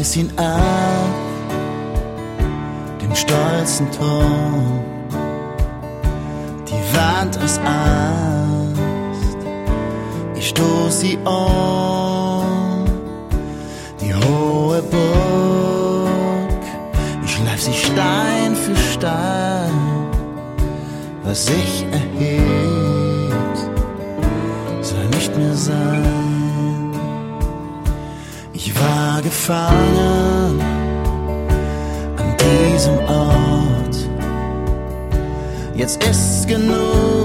stieß ihn ab, den stolzen Turm. Die Wand aus Ast, ich stoß sie um. Die hohe Burg, ich schleif sie Stein für Stein. Was sich erhebt, soll nicht mehr sein. Ich war gefangen an diesem Ort. Jetzt ist's genug.